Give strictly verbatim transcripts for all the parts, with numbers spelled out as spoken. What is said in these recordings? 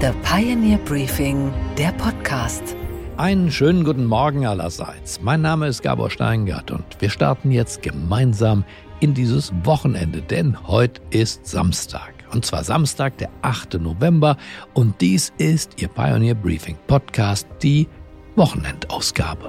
The Pioneer Briefing, der Podcast. Einen schönen guten Morgen allerseits. Mein Name ist Gabor Steingart und wir starten jetzt gemeinsam in dieses Wochenende, denn heute ist Samstag. Und zwar Samstag, der achte November. Und dies ist Ihr Pioneer Briefing Podcast, die Wochenendausgabe.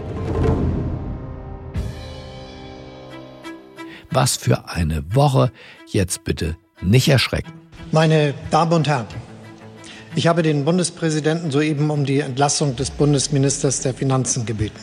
Was für eine Woche. Jetzt bitte nicht erschrecken. Meine Damen und Herren, ich habe den Bundespräsidenten soeben um die Entlassung des Bundesministers der Finanzen gebeten.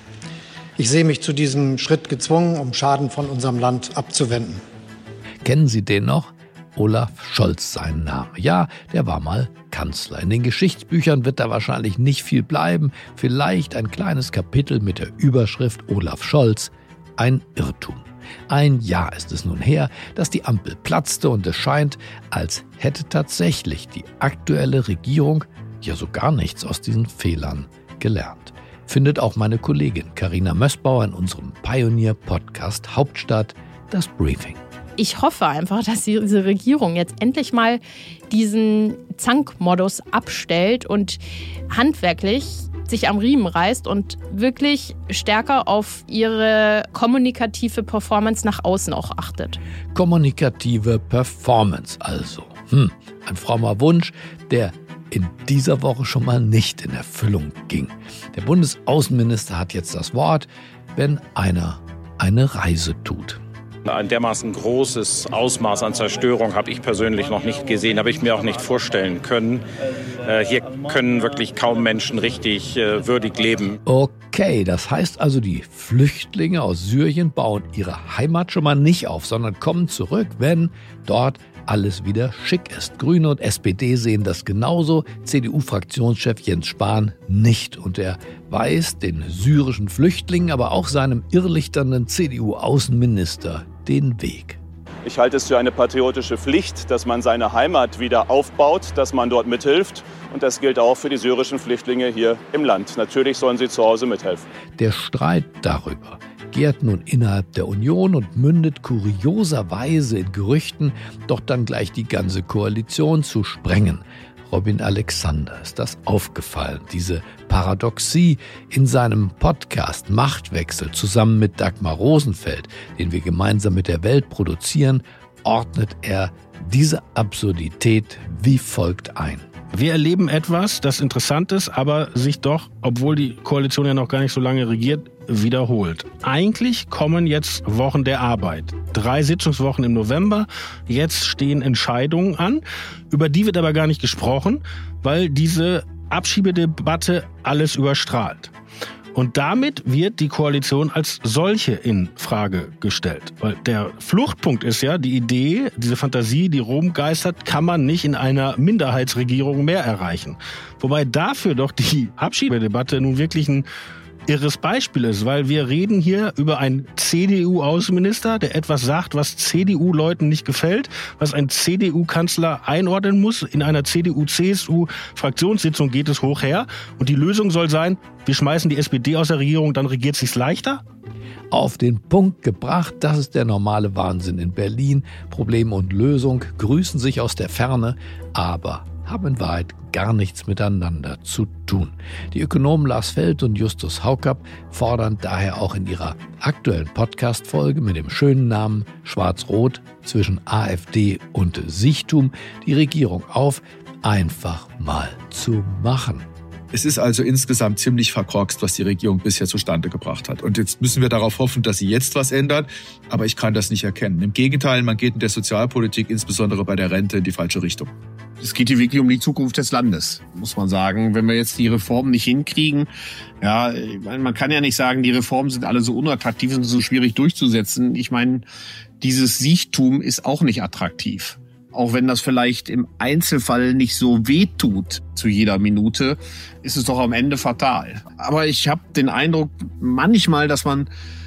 Ich sehe mich zu diesem Schritt gezwungen, um Schaden von unserem Land abzuwenden. Kennen Sie den noch? Olaf Scholz sein Name. Ja, der war mal Kanzler. In den Geschichtsbüchern wird da wahrscheinlich nicht viel bleiben. Vielleicht ein kleines Kapitel mit der Überschrift Olaf Scholz, ein Irrtum. Ein Jahr ist es nun her, dass die Ampel platzte und es scheint, als hätte tatsächlich die aktuelle Regierung ja so gar nichts aus diesen Fehlern gelernt. Findet auch meine Kollegin Carina Mössbauer in unserem Pioneer-Podcast Hauptstadt das Briefing. Ich hoffe einfach, dass diese Regierung jetzt endlich mal diesen Zankmodus abstellt und handwerklich sich am Riemen reißt und wirklich stärker auf ihre kommunikative Performance nach außen auch achtet. Kommunikative Performance also. Hm, ein frommer Wunsch, der in dieser Woche schon mal nicht in Erfüllung ging. Der Bundesaußenminister hat jetzt das Wort, wenn einer eine Reise tut. Ein dermaßen großes Ausmaß an Zerstörung habe ich persönlich noch nicht gesehen, habe ich mir auch nicht vorstellen können. Äh, hier können wirklich kaum Menschen richtig äh, würdig leben. Okay, das heißt also, die Flüchtlinge aus Syrien bauen ihre Heimat schon mal nicht auf, sondern kommen zurück, wenn dort alles wieder schick ist. Grüne und S P D sehen das genauso, C D U-Fraktionschef Jens Spahn nicht. Und er weist den syrischen Flüchtlingen, aber auch seinem irrlichternden C D U-Außenminister den Weg. Ich halte es für eine patriotische Pflicht, dass man seine Heimat wieder aufbaut, dass man dort mithilft. Und das gilt auch für die syrischen Flüchtlinge hier im Land. Natürlich sollen sie zu Hause mithelfen. Der Streit darüber gärt nun innerhalb der Union und mündet kurioserweise in Gerüchten, doch dann gleich die ganze Koalition zu sprengen. Robin Alexander ist das aufgefallen, diese Paradoxie in seinem Podcast Machtwechsel zusammen mit Dagmar Rosenfeld, den wir gemeinsam mit der Welt produzieren, ordnet er diese Absurdität wie folgt ein. Wir erleben etwas, das interessant ist, aber sich doch, obwohl die Koalition ja noch gar nicht so lange regiert, wiederholt. Eigentlich kommen jetzt Wochen der Arbeit. Drei Sitzungswochen im November. Jetzt stehen Entscheidungen an, über die wird aber gar nicht gesprochen, weil diese Abschiebedebatte alles überstrahlt. Und damit wird die Koalition als solche in Frage gestellt. Weil der Fluchtpunkt ist ja, die Idee, diese Fantasie, die rumgeistert, kann man nicht in einer Minderheitsregierung mehr erreichen. Wobei dafür doch die Abschiebedebatte nun wirklich ein irres Beispiel ist, weil wir reden hier über einen C D U-Außenminister, der etwas sagt, was C D U-Leuten nicht gefällt, was ein C D U-Kanzler einordnen muss. In einer C D U-C S U-Fraktionssitzung geht es hoch her. Und die Lösung soll sein, wir schmeißen die S P D aus der Regierung, dann regiert es sich leichter? Auf den Punkt gebracht, das ist der normale Wahnsinn in Berlin. Problem und Lösung grüßen sich aus der Ferne, aber haben in Wahrheit gar nichts miteinander zu tun. Die Ökonomen Lars Feld und Justus Haukapp fordern daher auch in ihrer aktuellen Podcast-Folge mit dem schönen Namen Schwarz-Rot zwischen AfD und Sichtum die Regierung auf, einfach mal zu machen. Es ist also insgesamt ziemlich verkorkst, was die Regierung bisher zustande gebracht hat. Und jetzt müssen wir darauf hoffen, dass sie jetzt was ändert. Aber ich kann das nicht erkennen. Im Gegenteil, man geht in der Sozialpolitik, insbesondere bei der Rente, in die falsche Richtung. Es geht hier wirklich um die Zukunft des Landes, muss man sagen. Wenn wir jetzt die Reformen nicht hinkriegen, ja, ich meine, man kann ja nicht sagen, die Reformen sind alle so unattraktiv und so schwierig durchzusetzen. Ich meine, dieses Siechtum ist auch nicht attraktiv. Auch wenn das vielleicht im Einzelfall nicht so wehtut zu jeder Minute, ist es doch am Ende fatal. Aber ich habe den Eindruck manchmal, dass man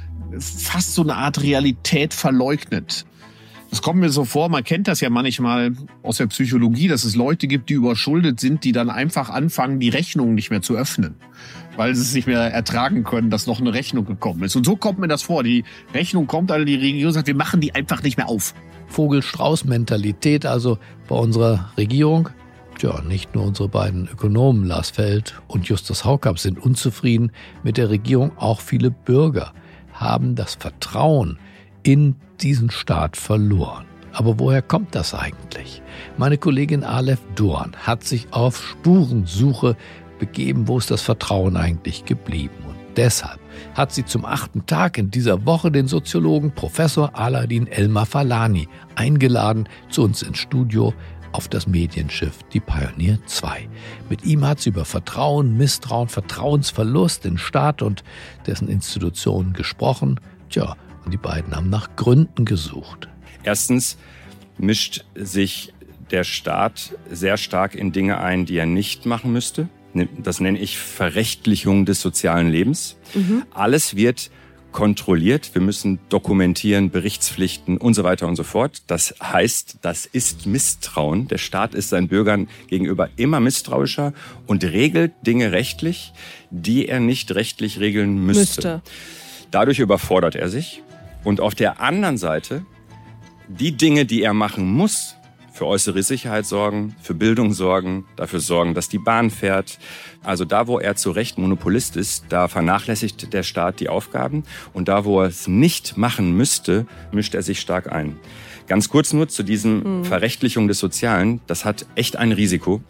fast so eine Art Realität verleugnet. Das kommt mir so vor, man kennt das ja manchmal aus der Psychologie, dass es Leute gibt, die überschuldet sind, die dann einfach anfangen, die Rechnung nicht mehr zu öffnen, weil sie es nicht mehr ertragen können, dass noch eine Rechnung gekommen ist. Und so kommt mir das vor. Die Rechnung kommt, also die Regierung sagt, wir machen die einfach nicht mehr auf. Vogel-Strauß-Mentalität also bei unserer Regierung. Tja, nicht nur unsere beiden Ökonomen Lars Feld und Justus Haukapp sind unzufrieden mit der Regierung, auch viele Bürger haben das Vertrauen in diesen Staat verloren. Aber woher kommt das eigentlich? Meine Kollegin Aleph Dorn hat sich auf Spurensuche begeben, wo ist das Vertrauen eigentlich geblieben? Und deshalb hat sie zum achten Tag in dieser Woche den Soziologen Professor Aladin El-Mafalani eingeladen zu uns ins Studio auf das Medienschiff die Pioneer zwei. Mit ihm hat sie über Vertrauen, Misstrauen, Vertrauensverlust in Staat und dessen Institutionen gesprochen. Tja, und die beiden haben nach Gründen gesucht. Erstens mischt sich der Staat sehr stark in Dinge ein, die er nicht machen müsste. Das nenne ich Verrechtlichung des sozialen Lebens. Mhm. Alles wird kontrolliert. Wir müssen dokumentieren, Berichtspflichten und so weiter und so fort. Das heißt, das ist Misstrauen. Der Staat ist seinen Bürgern gegenüber immer misstrauischer und regelt Dinge rechtlich, die er nicht rechtlich regeln müsste. müsste. Dadurch überfordert er sich. Und auf der anderen Seite die Dinge, die er machen muss, für äußere Sicherheit sorgen, für Bildung sorgen, dafür sorgen, dass die Bahn fährt. Also da, wo er zu Recht Monopolist ist, da vernachlässigt der Staat die Aufgaben. Und da, wo er es nicht machen müsste, mischt er sich stark ein. Ganz kurz nur zu diesem mhm. Verrechtlichung des Sozialen. Das hat echt ein Risiko,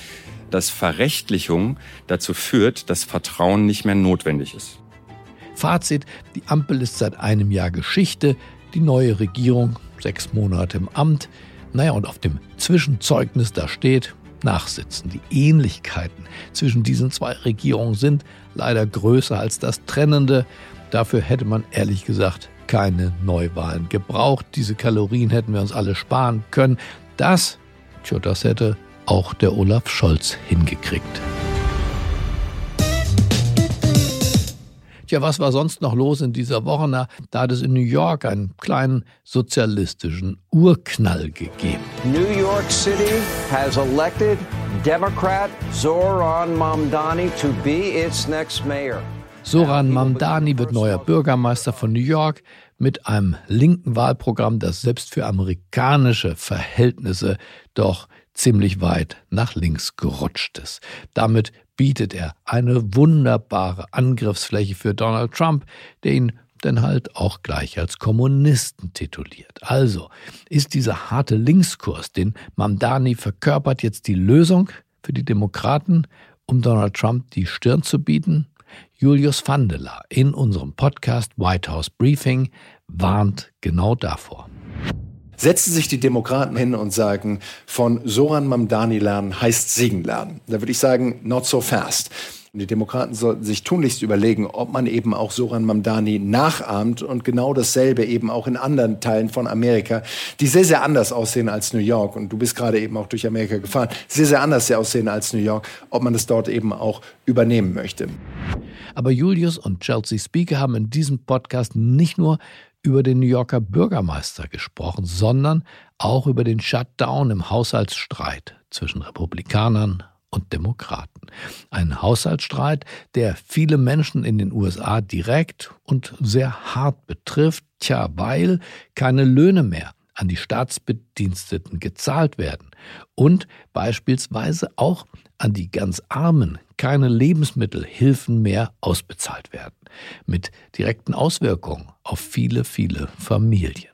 dass Verrechtlichung dazu führt, dass Vertrauen nicht mehr notwendig ist. Fazit, die Ampel ist seit einem Jahr Geschichte, die neue Regierung sechs Monate im Amt. Naja, und auf dem Zwischenzeugnis da steht, nachsitzen. Die Ähnlichkeiten zwischen diesen zwei Regierungen sind leider größer als das Trennende. Dafür hätte man ehrlich gesagt keine Neuwahlen gebraucht. Diese Kalorien hätten wir uns alle sparen können. Das, tja, das hätte auch der Olaf Scholz hingekriegt. Tja, was war sonst noch los in dieser Woche? Na, da hat es in New York einen kleinen sozialistischen Urknall gegeben. New York City has elected Democrat Zoran Mamdani to be its next mayor. Zoran Mamdani wird neuer Bürgermeister von New York mit einem linken Wahlprogramm, das selbst für amerikanische Verhältnisse doch ziemlich weit nach links gerutscht ist. Damit bietet er eine wunderbare Angriffsfläche für Donald Trump, der ihn dann halt auch gleich als Kommunisten tituliert. Also ist dieser harte Linkskurs, den Mamdani verkörpert, jetzt die Lösung für die Demokraten, um Donald Trump die Stirn zu bieten? Julius Vandeler in unserem Podcast White House Briefing warnt genau davor. Setzen sich die Demokraten hin und sagen, von Zoran Mamdani lernen heißt Segen lernen. Da würde ich sagen, not so fast. Und die Demokraten sollten sich tunlichst überlegen, ob man eben auch Zoran Mamdani nachahmt und genau dasselbe eben auch in anderen Teilen von Amerika, die sehr, sehr anders aussehen als New York. Und du bist gerade eben auch durch Amerika gefahren, sehr, sehr anders aussehen als New York, ob man das dort eben auch übernehmen möchte. Aber Julius und Chelsea Speaker haben in diesem Podcast nicht nur über den New Yorker Bürgermeister gesprochen, sondern auch über den Shutdown im Haushaltsstreit zwischen Republikanern und Demokraten. Ein Haushaltsstreit, der viele Menschen in den U S A direkt und sehr hart betrifft, tja, weil keine Löhne mehr an die Staatsbediensteten gezahlt werden und beispielsweise auch an die ganz Armen keine Lebensmittelhilfen mehr ausbezahlt werden, mit direkten Auswirkungen auf viele, viele Familien.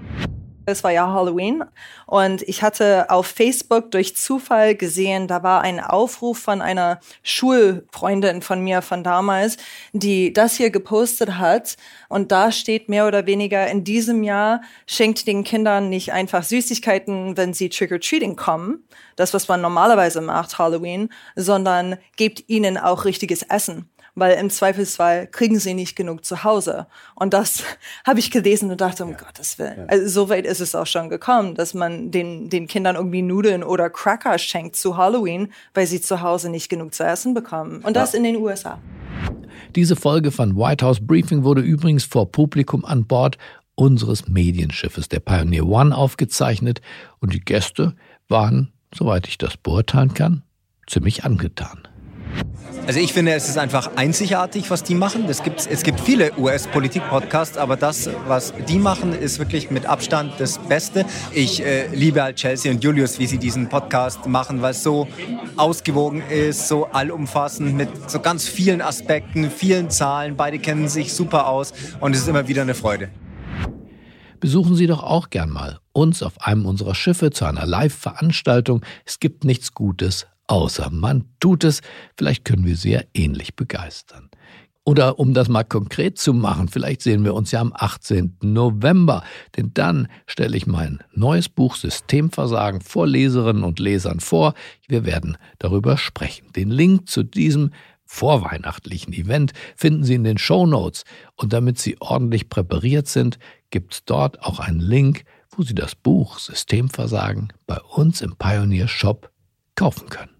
Es war ja Halloween und ich hatte auf Facebook durch Zufall gesehen, da war ein Aufruf von einer Schulfreundin von mir von damals, die das hier gepostet hat. Und da steht mehr oder weniger, in diesem Jahr schenkt den Kindern nicht einfach Süßigkeiten, wenn sie Trick-or-Treating kommen, das, was man normalerweise macht, Halloween, sondern gebt ihnen auch richtiges Essen. Weil im Zweifelsfall kriegen sie nicht genug zu Hause. Und das habe ich gelesen und dachte, um ja. Gottes Willen. Ja. Also so weit ist es auch schon gekommen, dass man den, den Kindern irgendwie Nudeln oder Cracker schenkt zu Halloween, weil sie zu Hause nicht genug zu essen bekommen. Und das ja. in den U S A. Diese Folge von White House Briefing wurde übrigens vor Publikum an Bord unseres Medienschiffes, der Pioneer One, aufgezeichnet. Und die Gäste waren, soweit ich das beurteilen kann, ziemlich angetan. Also ich finde, es ist einfach einzigartig, was die machen. Es gibt, es gibt viele U S-Politik-Podcasts, aber das, was die machen, ist wirklich mit Abstand das Beste. Ich äh, liebe halt Chelsea und Julius, wie sie diesen Podcast machen, weil es so ausgewogen ist, so allumfassend, mit so ganz vielen Aspekten, vielen Zahlen. Beide kennen sich super aus und es ist immer wieder eine Freude. Besuchen Sie doch auch gern mal uns auf einem unserer Schiffe zu einer Live-Veranstaltung. Es gibt nichts Gutes, außer man tut es. Vielleicht können wir Sie ja ähnlich begeistern. Oder um das mal konkret zu machen, vielleicht sehen wir uns ja am achtzehnten November. Denn dann stelle ich mein neues Buch Systemversagen vor Leserinnen und Lesern vor. Wir werden darüber sprechen. Den Link zu diesem vorweihnachtlichen Event finden Sie in den Shownotes. Und damit Sie ordentlich präpariert sind, gibt es dort auch einen Link, wo Sie das Buch Systemversagen bei uns im Pioneer Shop kaufen können.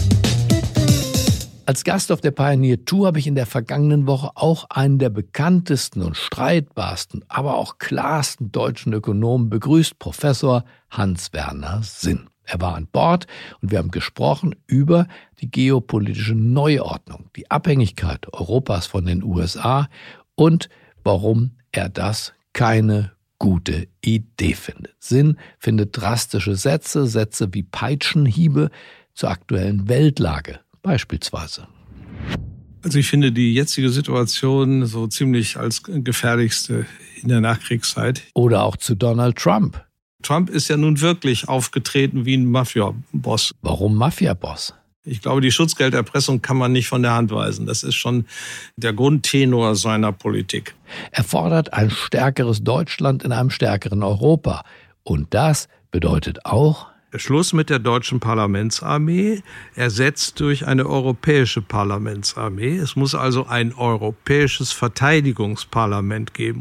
Als Gast auf der Pioneer Tour habe ich in der vergangenen Woche auch einen der bekanntesten und streitbarsten, aber auch klarsten deutschen Ökonomen begrüßt, Professor Hans-Werner Sinn. Er war an Bord und wir haben gesprochen über die geopolitische Neuordnung, die Abhängigkeit Europas von den U S A und warum er das keine gute Idee findet. Sinn findet drastische Sätze, Sätze wie Peitschenhiebe zur aktuellen Weltlage beispielsweise. Also ich finde die jetzige Situation so ziemlich als gefährlichste in der Nachkriegszeit. Oder auch zu Donald Trump. Trump ist ja nun wirklich aufgetreten wie ein Mafia-Boss. Warum Mafia-Boss? Ich glaube, die Schutzgelderpressung kann man nicht von der Hand weisen. Das ist schon der Grundtenor seiner Politik. Er fordert ein stärkeres Deutschland in einem stärkeren Europa. Und das bedeutet auch Schluss mit der deutschen Parlamentsarmee, ersetzt durch eine europäische Parlamentsarmee. Es muss also ein europäisches Verteidigungsparlament geben.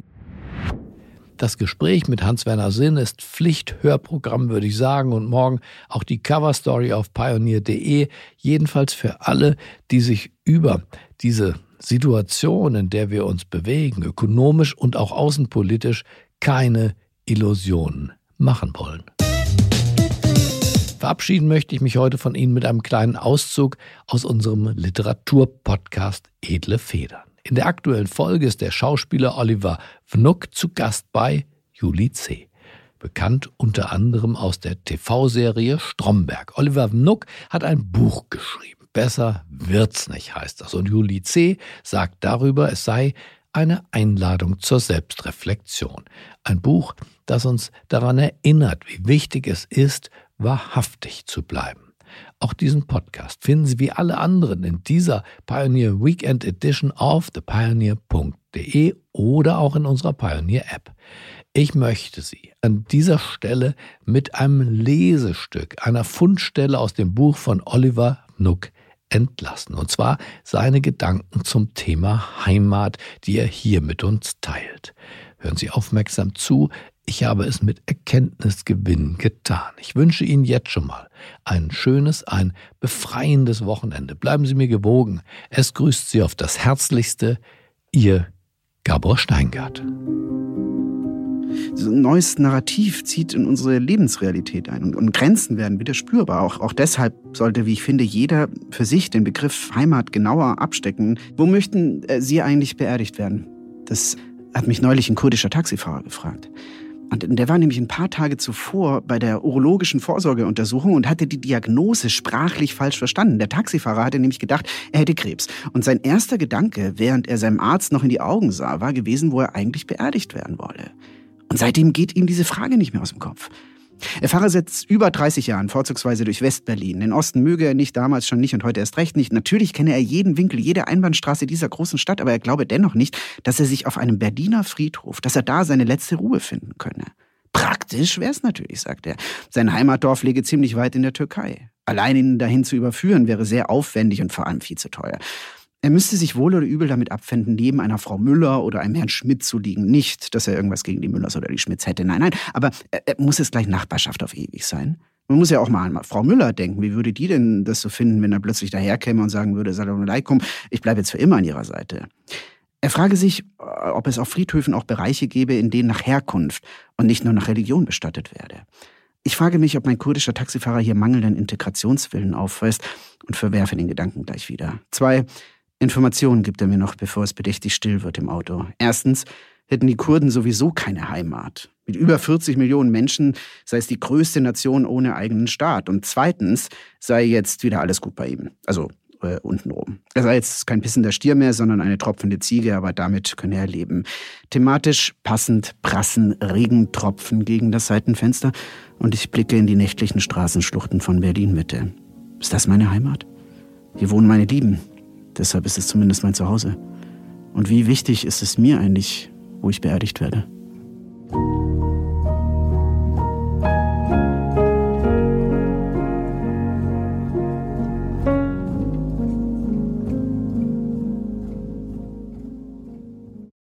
Das Gespräch mit Hans-Werner Sinn ist Pflichthörprogramm, würde ich sagen, und morgen auch die Coverstory auf pioneer punkt de. Jedenfalls für alle, die sich über diese Situation, in der wir uns bewegen, ökonomisch und auch außenpolitisch, keine Illusionen machen wollen. Verabschieden möchte ich mich heute von Ihnen mit einem kleinen Auszug aus unserem Literaturpodcast Edle Federn. In der aktuellen Folge ist der Schauspieler Oliver Wnuk zu Gast bei Julie C., bekannt unter anderem aus der T V-Serie Stromberg. Oliver Wnuk hat ein Buch geschrieben. Besser wird's nicht, heißt das. Und Julie C. sagt darüber, es sei eine Einladung zur Selbstreflexion. Ein Buch, das uns daran erinnert, wie wichtig es ist, wahrhaftig zu bleiben. Auch diesen Podcast finden Sie wie alle anderen in dieser Pioneer Weekend Edition auf the pioneer punkt de oder auch in unserer Pioneer App. Ich möchte Sie an dieser Stelle mit einem Lesestück, einer Fundstelle aus dem Buch von Oliver Wnuk entlassen. Und zwar seine Gedanken zum Thema Heimat, die er hier mit uns teilt. Hören Sie aufmerksam zu. Ich habe es mit Erkenntnisgewinn getan. Ich wünsche Ihnen jetzt schon mal ein schönes, ein befreiendes Wochenende. Bleiben Sie mir gewogen. Es grüßt Sie auf das Herzlichste, Ihr Gabor Steingart. So ein neues Narrativ zieht in unsere Lebensrealität ein und, und Grenzen werden wieder spürbar. Auch, auch deshalb sollte, wie ich finde, jeder für sich den Begriff Heimat genauer abstecken. Wo möchten äh, Sie eigentlich beerdigt werden? Das hat mich neulich ein kurdischer Taxifahrer gefragt. Und der war nämlich ein paar Tage zuvor bei der urologischen Vorsorgeuntersuchung und hatte die Diagnose sprachlich falsch verstanden. Der Taxifahrer hatte nämlich gedacht, er hätte Krebs. Und sein erster Gedanke, während er seinem Arzt noch in die Augen sah, war gewesen, wo er eigentlich beerdigt werden wolle. Und seitdem geht ihm diese Frage nicht mehr aus dem Kopf. Er fahre seit über dreißig Jahren vorzugsweise durch Westberlin. Den Osten möge er nicht, damals schon nicht und heute erst recht nicht. Natürlich kenne er jeden Winkel, jede Einbahnstraße dieser großen Stadt, aber er glaube dennoch nicht, dass er sich auf einem Berliner Friedhof, dass er da seine letzte Ruhe finden könne. Praktisch wäre es natürlich, sagt er. Sein Heimatdorf läge ziemlich weit in der Türkei. Allein ihn dahin zu überführen, wäre sehr aufwendig und vor allem viel zu teuer. Er müsste sich wohl oder übel damit abfinden, neben einer Frau Müller oder einem Herrn Schmidt zu liegen. Nicht, dass er irgendwas gegen die Müllers oder die Schmidts hätte. Nein, nein. Aber äh, muss es gleich Nachbarschaft auf ewig sein? Man muss ja auch mal an Frau Müller denken. Wie würde die denn das so finden, wenn er plötzlich daherkäme und sagen würde, Salam alaikum, ich bleibe jetzt für immer an ihrer Seite? Er frage sich, ob es auf Friedhöfen auch Bereiche gäbe, in denen nach Herkunft und nicht nur nach Religion bestattet werde. Ich frage mich, ob mein kurdischer Taxifahrer hier mangelnden Integrationswillen aufweist und verwerfe den Gedanken gleich wieder. Zwei Informationen gibt er mir noch, bevor es bedächtig still wird im Auto. Erstens hätten die Kurden sowieso keine Heimat. Mit über vierzig Millionen Menschen sei es die größte Nation ohne eigenen Staat. Und zweitens sei jetzt wieder alles gut bei ihm. Also äh, untenrum. Er sei jetzt kein pissender Stier mehr, sondern eine tropfende Ziege, aber damit könne er leben. Thematisch passend prassen Regentropfen gegen das Seitenfenster und ich blicke in die nächtlichen Straßenschluchten von Berlin-Mitte. Ist das meine Heimat? Hier wohnen meine Lieben. Deshalb ist es zumindest mein Zuhause. Und wie wichtig ist es mir eigentlich, wo ich beerdigt werde?